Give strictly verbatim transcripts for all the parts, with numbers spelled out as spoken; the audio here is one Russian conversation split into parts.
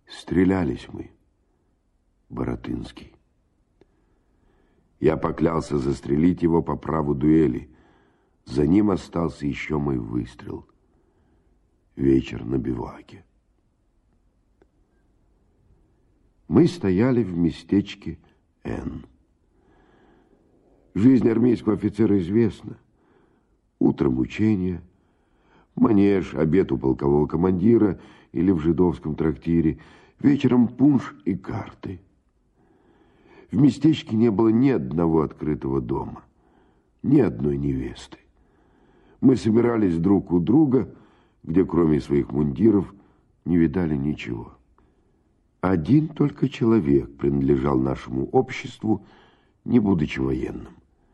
Стрелялись мы, Баратынский. Я поклялся застрелить его по праву дуэли. За ним остался еще мой выстрел. Вечер на биваке. Мы стояли в местечке Н. Жизнь армейского офицера известна. Утром учение, манеж, обед у полкового командира или в жидовском трактире, вечером пунш и карты. В местечке не было ни одного открытого дома, ни одной невесты. Мы собирались друг у друга, где кроме своих мундиров не видали ничего. Один только человек принадлежал нашему обществу, не будучи военным.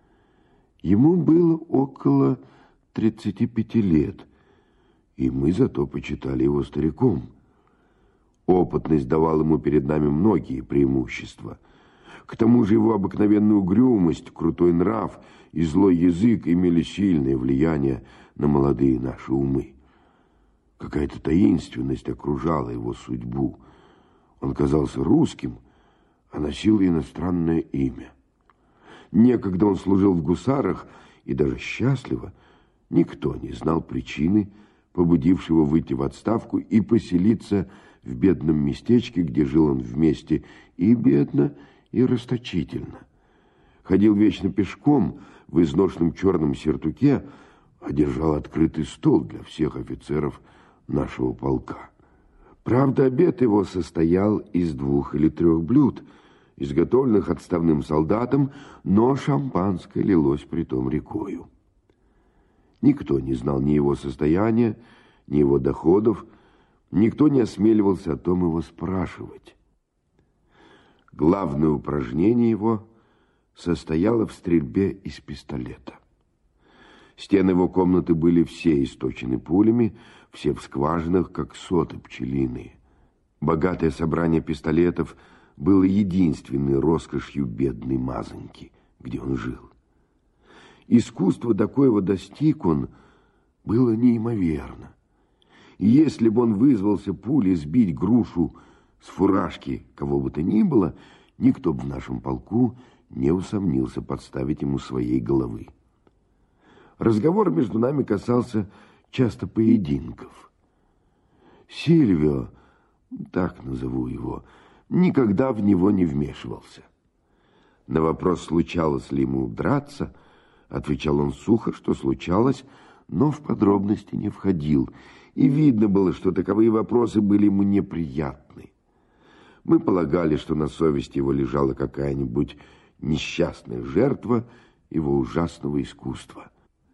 Ему было около тридцати пяти лет, и мы зато почитали его стариком. Опытность давала ему перед нами многие преимущества. К тому же его обыкновенная угрюмость, крутой нрав и злой язык имели сильное влияние на молодые наши умы. Какая-то таинственность окружала его судьбу. Он казался русским, а носил иностранное имя. Некогда он служил в гусарах, и даже счастливо никто не знал причины, побудившего выйти в отставку и поселиться в бедном местечке, где жил он вместе и бедно, и расточительно. Ходил вечно пешком в изношенном черном сюртуке, а держал открытый стол для всех офицеров нашего полка. Правда, обед его состоял из двух или трех блюд, изготовленных отставным солдатом, но шампанское лилось притом рекою. Никто не знал ни его состояния, ни его доходов, никто не осмеливался о том его спрашивать. Главное упражнение его состояло в стрельбе из пистолета. Стены его комнаты были все источены пулями, все в скважинах, как соты пчелиные. Богатое собрание пистолетов было единственной роскошью бедной мазаньки, где он жил. Искусство, до коего достиг он, было неимоверно. И если бы он вызвался пулей сбить грушу с фуражки кого бы то ни было, никто бы в нашем полку не усомнился подставить ему своей головы. Разговор между нами касался часто поединков. Сильвио, так назову его, никогда в него не вмешивался. На вопрос, случалось ли ему драться, отвечал он сухо, что случалось, но в подробности не входил, и видно было, что таковые вопросы были ему неприятны. Мы полагали, что на совести его лежала какая-нибудь несчастная жертва его ужасного искусства.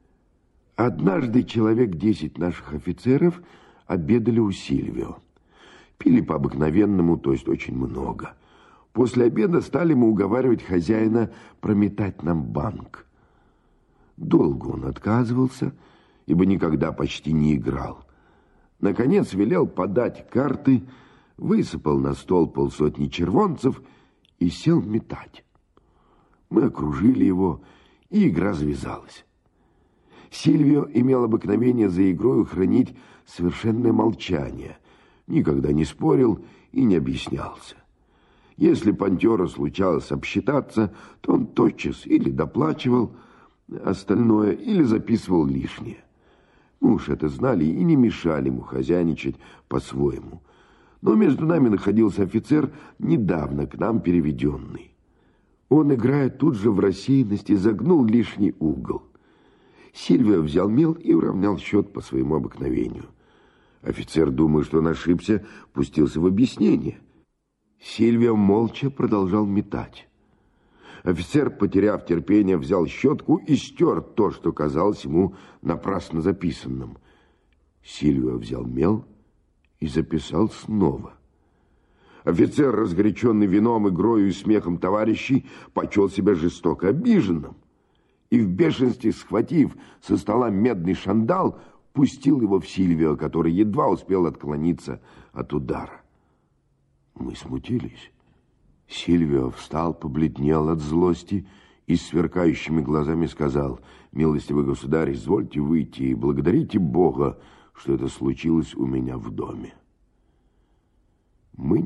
Однажды человек десять наших офицеров обедали у Сильвио. Пили по-обыкновенному, то есть очень много. После обеда стали мы уговаривать хозяина прометать нам банк. Долго он отказывался, ибо никогда почти не играл. Наконец велел подать карты, высыпал на стол полсотни червонцев и сел метать. Мы окружили его, и игра завязалась. Сильвио имел обыкновение за игрою хранить совершенное молчание, никогда не спорил и не объяснялся. Если пантера случалось обсчитаться, то он тотчас или доплачивал остальное, или записывал лишнее. Мы уж это знали и не мешали ему хозяйничать по-своему. Но между нами находился офицер, недавно к нам переведенный. Он, играя тут же в рассеянности, загнул лишний угол. Сильвио взял мел и уравнял счет по своему обыкновению. Офицер, думая, что он ошибся, пустился в объяснение. Сильвио молча продолжал метать. Офицер, потеряв терпение, взял щетку и стер то, что казалось ему напрасно записанным. Сильвио взял мел и записал снова. Офицер, разгоряченный вином, игрою и смехом товарищей, почел себя жестоко обиженным. И в бешенстве, схватив со стола медный шандал, пустил его в Сильвио, который едва успел отклониться от удара. Мы смутились. Сильвио встал, побледнел от злости и с сверкающими глазами сказал: «Милостивый государь, извольте выйти и благодарите Бога, что это случилось у меня в доме». Мы не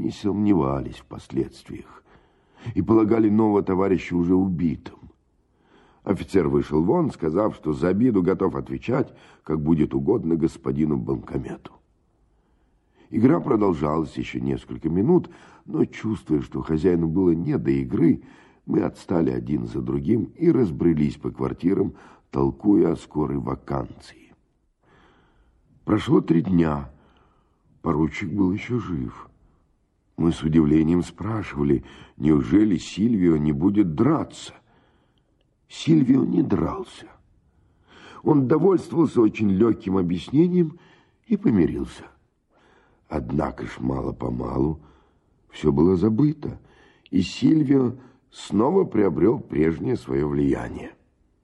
не сомневались в последствиях и полагали нового товарища уже убитым. Офицер вышел вон, сказав, что за обиду готов отвечать, как будет угодно господину банкомету. Игра продолжалась еще несколько минут, но, чувствуя, что хозяину было не до игры, мы отстали один за другим и разбрелись по квартирам, толкуя о скорой ваканции. Прошло три дня. Поручик был еще жив. Мы с удивлением спрашивали, неужели Сильвио не будет драться? Сильвио не дрался. Он довольствовался очень легким объяснением и помирился. Однако ж мало-помалу все было забыто, и Сильвио снова приобрел прежнее свое влияние.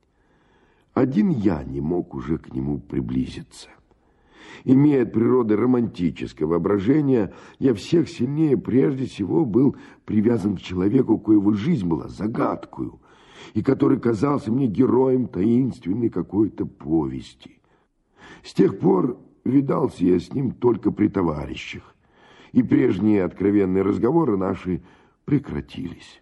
Один я не мог уже к нему приблизиться. Имея от природы романтическое воображение, я всех сильнее прежде всего был привязан к человеку, у коего жизнь была загадкою, и который казался мне героем таинственной какой-то повести. С тех пор видался я с ним только при товарищах, и прежние откровенные разговоры наши прекратились.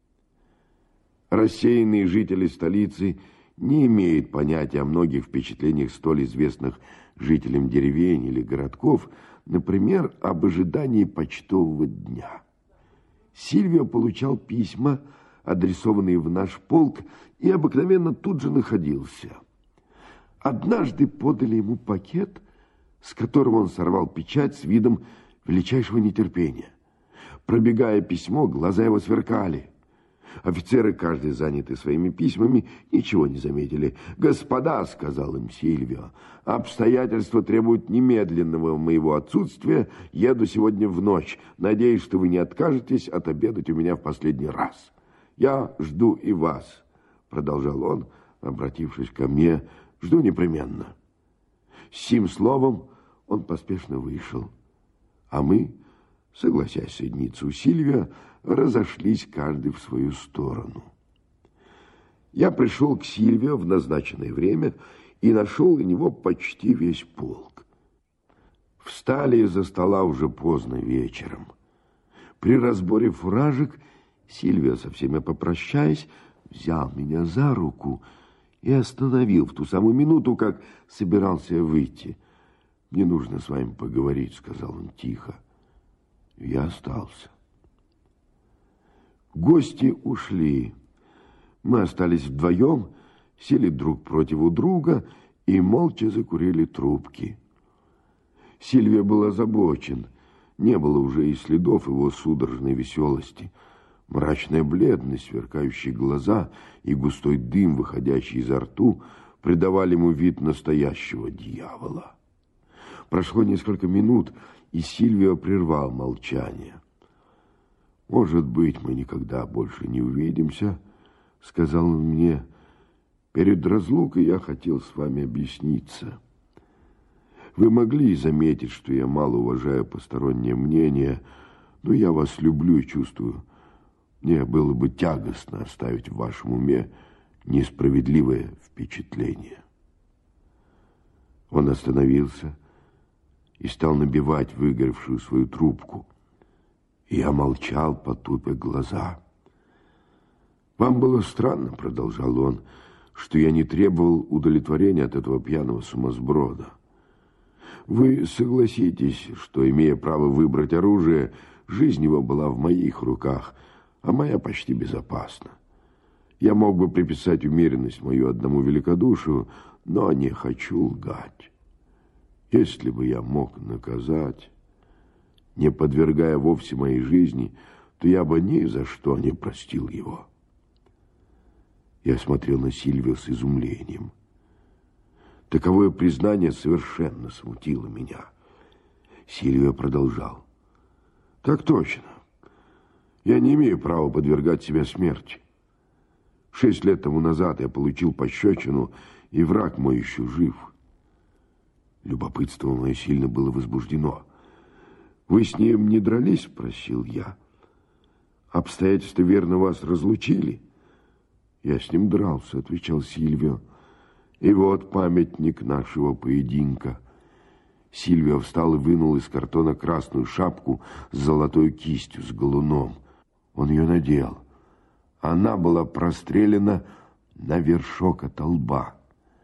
Рассеянные жители столицы не имеют понятия о многих впечатлениях столь известных жителям деревень или городков, например, об ожидании почтового дня. Сильвио получал письма, адресованные в наш полк, и обыкновенно тут же находился. Однажды подали ему пакет, с которого он сорвал печать с видом величайшего нетерпения. Пробегая письмо, глаза его сверкали. Офицеры, каждый занятый своими письмами, ничего не заметили. «Господа», — сказал им Сильвио, — «обстоятельства требуют немедленного моего отсутствия. Еду сегодня в ночь. Надеюсь, что вы не откажетесь отобедать у меня в последний раз. Я жду и вас», — продолжал он, обратившись ко мне, — «жду непременно». С сим словом он поспешно вышел, а мы, согласясь соединиться у Сильвио, разошлись каждый в свою сторону. Я пришел к Сильвио в назначенное время и нашел у него почти весь полк. Встали из-за стола уже поздно вечером. При разборе фуражек Сильвио, со всеми попрощаясь, взял меня за руку и остановил в ту самую минуту, как собирался выйти. «Мне нужно с вами поговорить», — сказал он тихо. Я остался. Гости ушли. Мы остались вдвоем, сели друг против друга и молча закурили трубки. Сильвио был озабочен. Не было уже и следов его судорожной веселости. Мрачная бледность, сверкающие глаза и густой дым, выходящий изо рту, придавали ему вид настоящего дьявола. Прошло несколько минут, и Сильвио прервал молчание. «Может быть, мы никогда больше не увидимся», — сказал он мне. «Перед разлукой я хотел с вами объясниться. Вы могли заметить, что я мало уважаю постороннее мнение, но я вас люблю и чувствую. Мне было бы тягостно оставить в вашем уме несправедливое впечатление». Он остановился и стал набивать выгоревшую свою трубку. Я молчал, потупя глаза. «Вам было странно, — продолжал он, — что я не требовал удовлетворения от этого пьяного сумасброда. Вы согласитесь, что, имея право выбрать оружие, жизнь его была в моих руках, а моя почти безопасна. Я мог бы приписать умеренность мою одному великодушию, но не хочу лгать. Если бы я мог наказать, не подвергая вовсе моей жизни, то я бы ни за что не простил его». Я смотрел на Сильвио с изумлением. Таковое признание совершенно смутило меня. Сильвио продолжал: «Так точно. Я не имею права подвергать себя смерти. Шесть лет тому назад я получил пощечину, и враг мой еще жив». Любопытство мое сильно было возбуждено. «Вы с ним не дрались?» — спросил я. «Обстоятельства верно вас разлучили?» «Я с ним дрался», — отвечал Сильвио. «И вот памятник нашего поединка». Сильвио встал и вынул из картона красную шапку с золотой кистью, с галуном. Он ее надел. Она была прострелена на вершок от лба.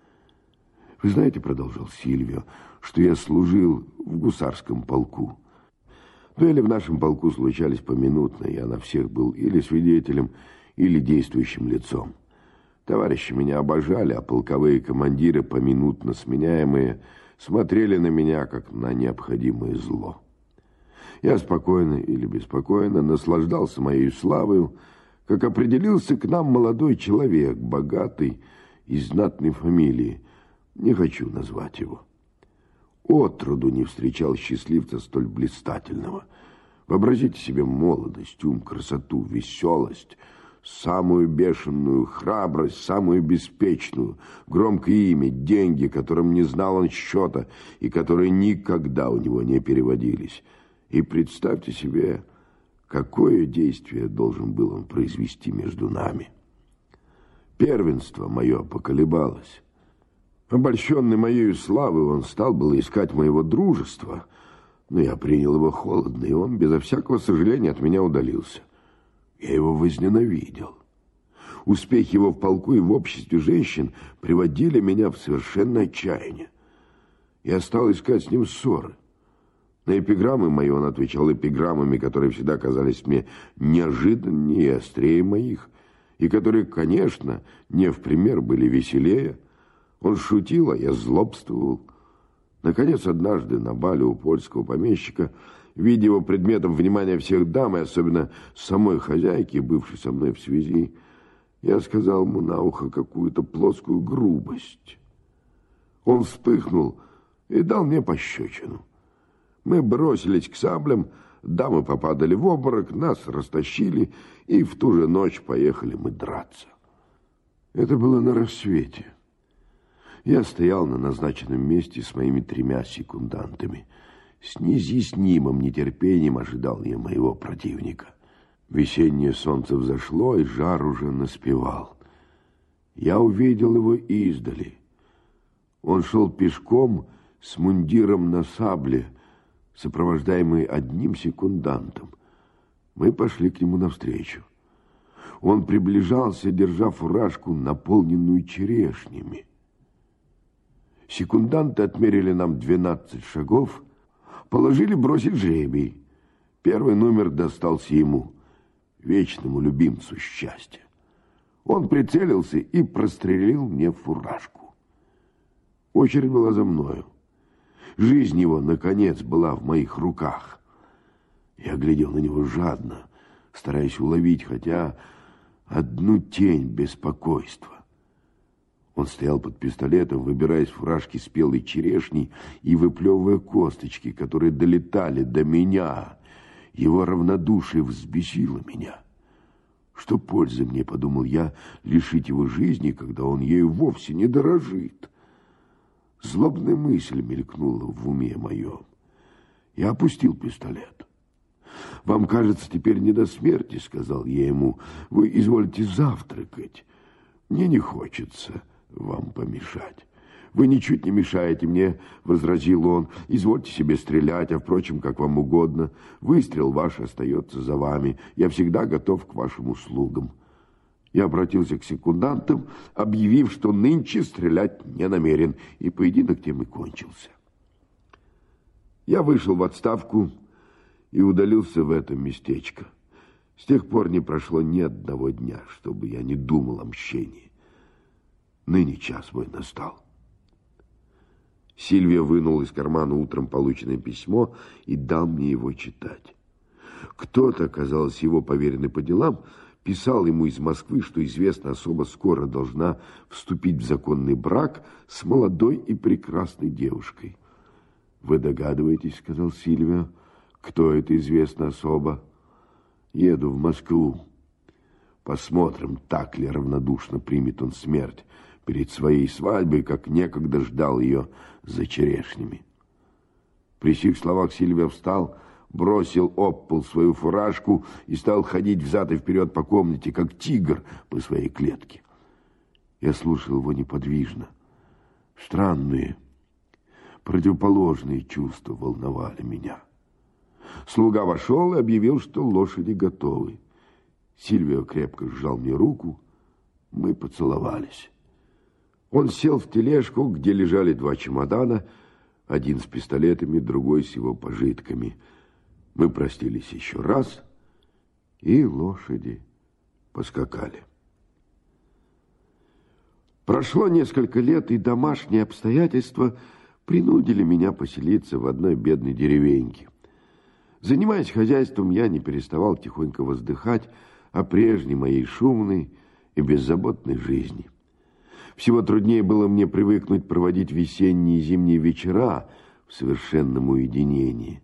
«Вы знаете, — продолжал Сильвио, — что я служил в гусарском полку. Дуэли в нашем полку случались поминутно, я на всех был или свидетелем, или действующим лицом. Товарищи меня обожали, а полковые командиры, поминутно сменяемые, смотрели на меня, как на необходимое зло. Я спокойно или беспокойно наслаждался моей славою, как определился к нам молодой человек, богатый и знатной фамилии. Не хочу назвать его. Отроду не встречал счастливца столь блистательного. Вообразите себе молодость, ум, красоту, веселость, самую бешеную храбрость, самую беспечную, громкое имя, деньги, которым не знал он счета и которые никогда у него не переводились. И представьте себе, какое действие должен был он произвести между нами. Первенство мое поколебалось. Обольщенный моею славой, он стал было искать моего дружества, но я принял его холодно, и он безо всякого сожаления от меня удалился. Я его возненавидел. Успехи его в полку и в обществе женщин приводили меня в совершенное отчаяние. Я стал искать с ним ссоры. На эпиграммы мои он отвечал эпиграммами, которые всегда казались мне неожиданнее и острее моих, и которые, конечно, не в пример были веселее. Он шутил, а я злобствовал. Наконец, однажды на бале у польского помещика, видя его предметом внимания всех дам, и особенно самой хозяйки, бывшей со мной в связи, я сказал ему на ухо какую-то плоскую грубость. Он вспыхнул и дал мне пощечину. Мы бросились к саблям, дамы попадали в обморок, нас растащили, и в ту же ночь поехали мы драться. Это было на рассвете. Я стоял на назначенном месте с моими тремя секундантами. С неизъяснимым нетерпением ожидал я моего противника. Весеннее солнце взошло, и жар уже наспевал. Я увидел его издали. Он шел пешком с мундиром на сабле, сопровождаемый одним секундантом. Мы пошли к нему навстречу. Он приближался, держа фуражку, наполненную черешнями. Секунданты отмерили нам двенадцать шагов, положили бросить жребий. Первый номер достался ему, вечному любимцу счастья. Он прицелился и прострелил мне фуражку. Очередь была за мною. Жизнь его, наконец, была в моих руках. Я глядел на него жадно, стараясь уловить хотя одну тень беспокойства. Он стоял под пистолетом, выбирая из фуражки спелой черешни и выплевывая косточки, которые долетали до меня. Его равнодушие взбесило меня. Что пользы мне, подумал я, лишить его жизни, когда он ею вовсе не дорожит? Злобная мысль мелькнула в уме моем. Я опустил пистолет. «Вам, кажется, теперь не до смерти», — сказал я ему. «Вы извольте завтракать. Мне не хочется вам помешать». «Вы ничуть не мешаете мне», — возразил он. «Извольте себе стрелять, а, впрочем, как вам угодно. Выстрел ваш остается за вами. Я всегда готов к вашим услугам». Я обратился к секундантам, объявив, что нынче стрелять не намерен, и поединок тем и кончился. Я вышел в отставку и удалился в это местечко. С тех пор не прошло ни одного дня, чтобы я не думал о мщении. Ныне час мой настал. Сильвио вынул из кармана утром полученное письмо и дал мне его читать. Кто-то, казалось, его поверенный по делам, писал ему из Москвы, что известно, особо скоро должна вступить в законный брак с молодой и прекрасной девушкой. «Вы догадываетесь, — сказал Сильвио, — кто это известно особо? Еду в Москву. Посмотрим, так ли равнодушно примет он смерть перед своей свадьбой, как некогда ждал ее за черешнями». При сих словах Сильвио встал, бросил об пол свою фуражку и стал ходить взад и вперед по комнате, как тигр по своей клетке. Я слушал его неподвижно. Странные, Противоположные чувства волновали меня. Слуга вошел и объявил, что лошади готовы. Сильвио крепко сжал мне руку. Мы поцеловались. Он сел в тележку, где лежали два чемодана, один с пистолетами, другой с его пожитками. Мы простились еще раз, и лошади поскакали. Прошло несколько лет, и домашние обстоятельства принудили меня поселиться в одной бедной деревеньке. Занимаясь хозяйством, я не переставал тихонько воздыхать о прежней моей шумной и беззаботной жизни. Всего труднее было мне привыкнуть проводить весенние и зимние вечера в совершенном уединении.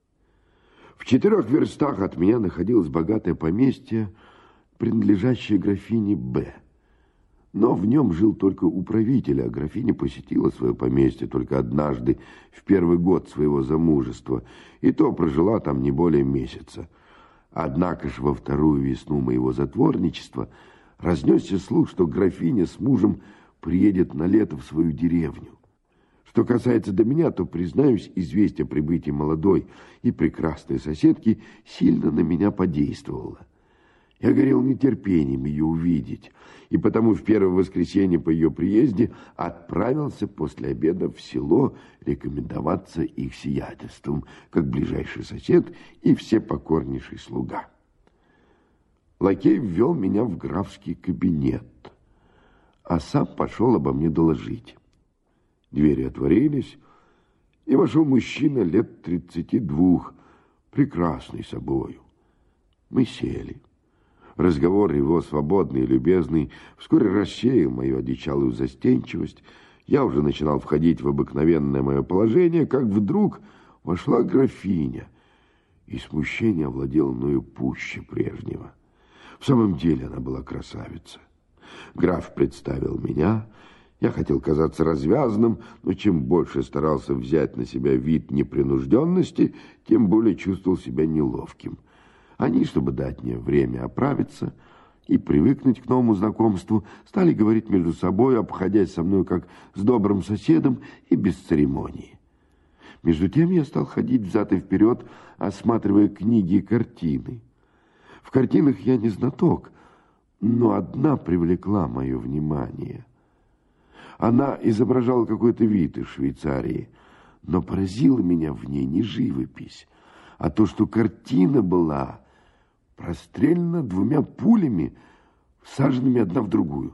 В четырех верстах от меня находилось богатое поместье, принадлежащее графине Б. Но в нем жил только управитель, а графиня посетила свое поместье только однажды, в первый год своего замужества, и то прожила там не более месяца. Однако ж во вторую весну моего затворничества разнесся слух, что графиня с мужем приедет на лето в свою деревню. Что касается до меня, то, признаюсь, известие о прибытии молодой и прекрасной соседки сильно на меня подействовало. Я горел нетерпением ее увидеть, и потому в первое воскресенье по ее приезде отправился после обеда в село рекомендоваться их сиятельством, как ближайший сосед и всепокорнейший слуга. Лакей ввел меня в графский кабинет, а сам пошел обо мне доложить. Двери отворились, и вошел мужчина лет тридцати двух, прекрасный собою. Мы сели. Разговор его, свободный и любезный, вскоре рассеял мою одичалую застенчивость. Я уже начинал входить в обыкновенное мое положение, как вдруг вошла графиня, и смущение овладело мною пуще прежнего. В самом деле она была красавица. Граф представил меня. Я хотел казаться развязным, но чем больше старался взять на себя вид непринужденности, тем более чувствовал себя неловким. Они, чтобы дать мне время оправиться и привыкнуть к новому знакомству, стали говорить между собой, обходясь со мной как с добрым соседом и без церемонии. Между тем я стал ходить взад и вперед, осматривая книги и картины. В картинах я не знаток, но одна привлекла мое внимание. Она изображала какой-то вид из Швейцарии, но поразила меня в ней не живопись, а то, что картина была прострелена двумя пулями, всаженными одна в другую.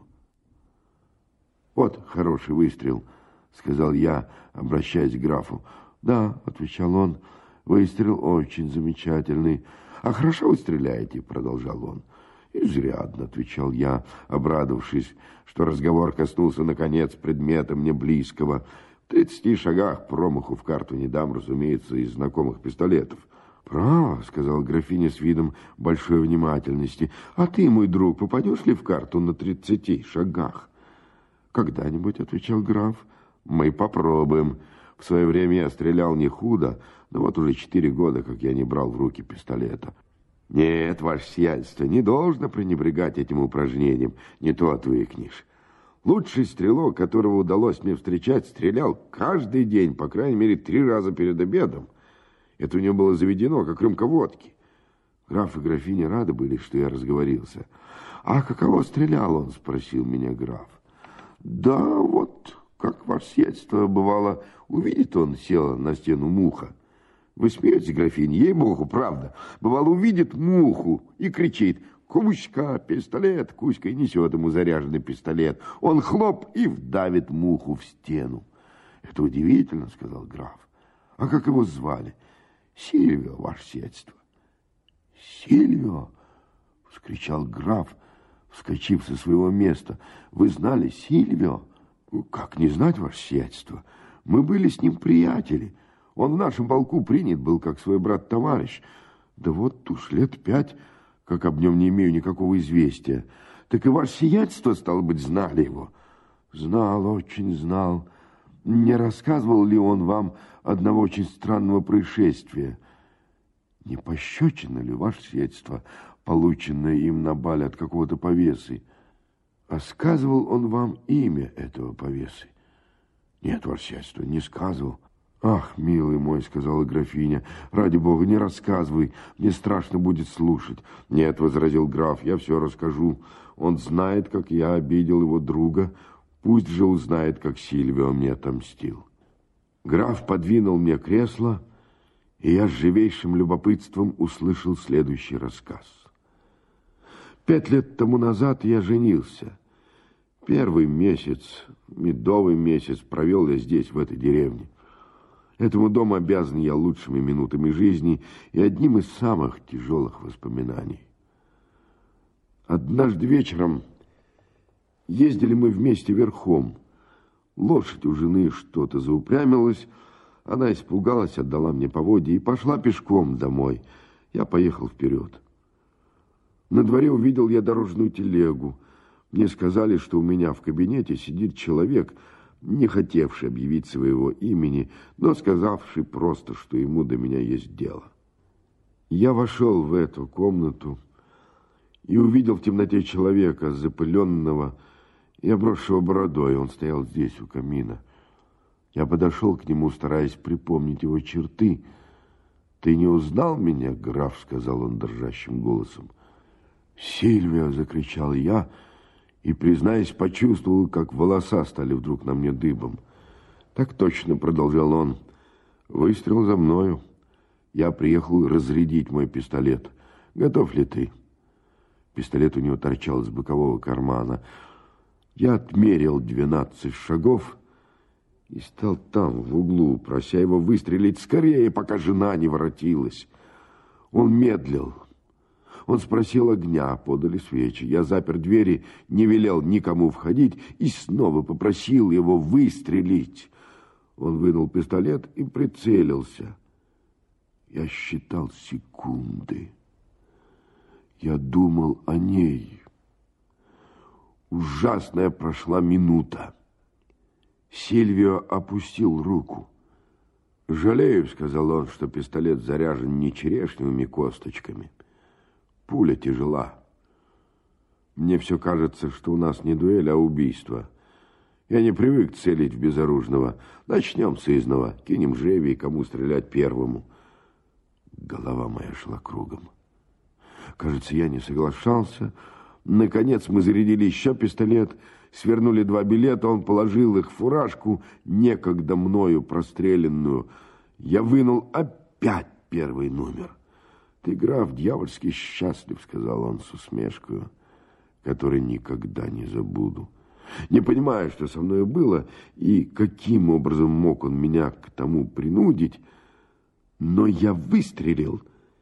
«Вот хороший выстрел», — сказал я, обращаясь к графу. «Да», — отвечал он, — «выстрел очень замечательный». «А хорошо вы стреляете», — продолжал он. «Изрядно», — отвечал я, обрадовавшись, что разговор коснулся, наконец, предмета мне близкого. В тридцати шагах промаху в карту не дам, разумеется, из знакомых пистолетов. «Право», — сказал графиня с видом большой внимательности, — «а ты, мой друг, попадешь ли в карту на тридцати шагах?» «Когда-нибудь», — отвечал граф, — «мы попробуем. В свое время я стрелял не худо, но вот уже четыре года, как я не брал в руки пистолета». «Нет, ваше сиятельство, не должно пренебрегать этим упражнением, не то отвыкнешь. Лучший стрелок, которого удалось мне встречать, стрелял каждый день, по крайней мере, три раза перед обедом. Это у него было заведено, как рюмка водки». Граф и графиня рады были, что я разговорился. «А каково стрелял он?» — спросил меня граф. «Да вот, как ваше сиятельство, бывало, увидит он, села на стену муха». «Вы смеетесь, графиня? Ей-богу, правда. Бывало, увидит муху и кричит: «Кузька, пистолет!» Кузька и несет ему заряженный пистолет. Он хлоп и вдавит муху в стену. «Это удивительно», — сказал граф. «А как его звали?» «Сильвио, ваше сиятельство». «Сильвио!» — вскричал граф, вскочив со своего места. «Вы знали Сильвио?» «Как не знать, ваше сиятельство? Мы были с ним приятели. Он в нашем полку принят был, как свой брат-товарищ. Да вот уж лет пять, как об нем не имею никакого известия. Так и ваше сиятельство, стало быть, знали его?» «Знал, очень знал. Не рассказывал ли он вам одного очень странного происшествия? Не пощечина ли, ваше сиятельство, полученное им на бале от какого-то повесы? А сказывал он вам имя этого повесы?» Нет, ваше сиятельство, не сказывал. Ах, милый мой, сказала графиня, ради бога, не рассказывай, мне страшно будет слушать. Нет, возразил граф, я все расскажу. Он знает, как я обидел его друга, пусть же узнает, как Сильвио мне отомстил. Граф подвинул мне кресло, и я с живейшим любопытством услышал следующий рассказ. Пять лет тому назад я женился. Первый месяц, медовый месяц, провел я здесь, в этой деревне. Этому дому обязан я лучшими минутами жизни и одним из самых тяжелых воспоминаний. Однажды вечером ездили мы вместе верхом. Лошадь у жены что-то заупрямилась, она испугалась, отдала мне поводья и пошла пешком домой. Я поехал вперед. На дворе увидел я дорожную телегу. Мне сказали, что у меня в кабинете сидит человек, не хотевший объявить своего имени, но сказавший просто, что ему до меня есть дело. Я вошел в эту комнату и увидел в темноте человека, запыленного и обросшего бородой. Он стоял здесь, у камина. Я подошел к нему, стараясь припомнить его черты. «Ты не узнал меня, граф?» — сказал он дрожащим голосом. «Сильвио!» — закричал я, и, признаюсь, почувствовал, как волоса стали вдруг на мне дыбом. «Так точно», — продолжал он, — «выстрел за мною. Я приехал разрядить мой пистолет. Готов ли ты?» Пистолет у него торчал из бокового кармана. Я отмерил двенадцать шагов и стал там, в углу, прося его выстрелить скорее, пока жена не воротилась. Он медлил. Он спросил огня, подали свечи. Я запер двери, не велел никому входить и снова попросил его выстрелить. Он вынул пистолет и прицелился. Я считал секунды. Я думал о ней. Ужасная прошла минута. Сильвио опустил руку. «Жалею», — сказал он, — «что пистолет заряжен не черешневыми косточками. Пуля тяжела. Мне все кажется, что у нас не дуэль, а убийство. Я не привык целить в безоружного. Начнем с изного, кинем жребий, кому стрелять первому». Голова моя шла кругом. Кажется, я не соглашался. Наконец мы зарядили еще пистолет, свернули два билета, он положил их в фуражку, некогда мною простреленную. Я вынул опять первый номер. «Ты, граф, дьявольски счастлив», — сказал он с усмешкой, который никогда не забуду. Не понимаю, что со мной было и каким образом мог он меня к тому принудить, но я выстрелил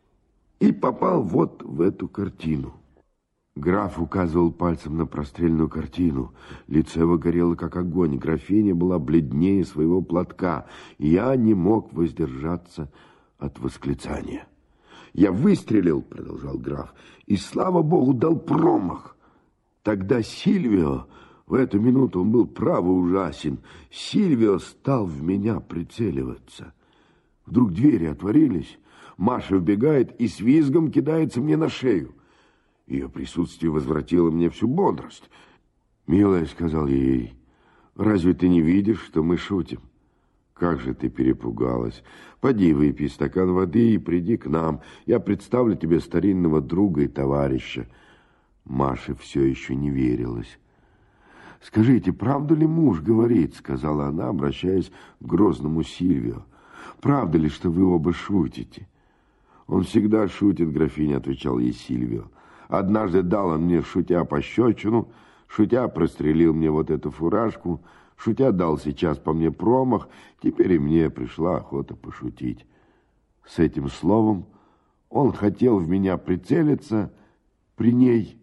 и попал вот в эту картину. Граф указывал пальцем на простреленную картину. Лицо его горело, как огонь. Графиня была бледнее своего платка. Я не мог воздержаться от восклицания. «Я выстрелил», — продолжал граф, — «и, слава богу, дал промах. Тогда Сильвио, в эту минуту он был право ужасен, Сильвио стал в меня прицеливаться. Вдруг двери отворились, Маша вбегает и с визгом кидается мне на шею. Ее присутствие возвратило мне всю бодрость. «Милая», — сказал я ей, — «разве ты не видишь, что мы шутим? Как же ты перепугалась. Поди, выпей стакан воды и приди к нам. Я представлю тебе старинного друга и товарища». Маша все еще не верилась. «Скажите, правду ли муж говорит?» — сказала она, обращаясь к грозному Сильвио. «Правда ли, что вы оба шутите?» «Он всегда шутит, графиня», — отвечал ей Сильвио. «Однажды дал он мне, шутя, пощечину, шутя прострелил мне вот эту фуражку, шутя дал сейчас по мне промах, теперь и мне пришла охота пошутить». С этим словом он хотел в меня прицелиться при ней.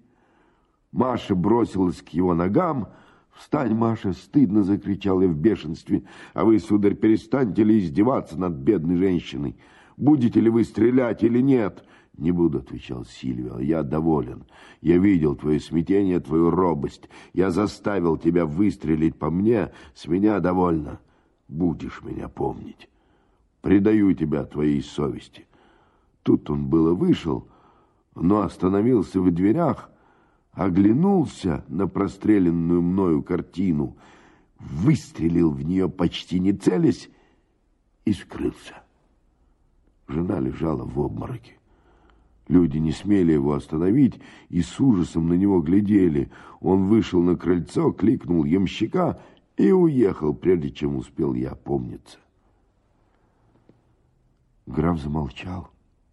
Маша бросилась к его ногам. «Встань, Маша!» — стыдно закричал я в бешенстве. «А вы, сударь, перестаньте ли издеваться над бедной женщиной? Будете ли вы стрелять или нет?» «Не буду», — отвечал Сильвио, — «я доволен. Я видел твое смятение, твою робость. Я заставил тебя выстрелить по мне, с меня довольно. Будешь меня помнить. Предаю тебя твоей совести». Тут он было вышел, но остановился в дверях, оглянулся на простреленную мною картину. выстрелил в нее почти не целясь и скрылся. Жена лежала в обмороке. Люди не смели его остановить и с ужасом на него глядели. Он вышел на крыльцо, кликнул ямщика и уехал, прежде чем успел я опомниться. Граф замолчал.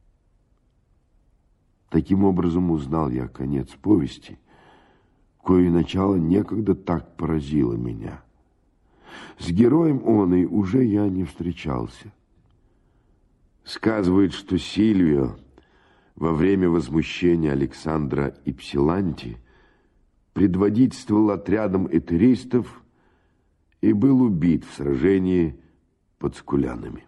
Таким образом узнал я конец повести, кое начало некогда так поразило меня. С героем оной уже я не встречался. Сказывают, что Сильвио во время возмущения Александра и Псиланти предводительствовал отрядом этеристов и был убит в сражении под Скулянами.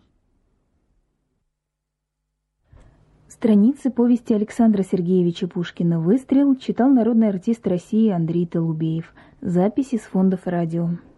Страницы повести Александра Сергеевича Пушкина «Выстрел» читал народный артист России Андрей Толубеев. Запись из фондов радио.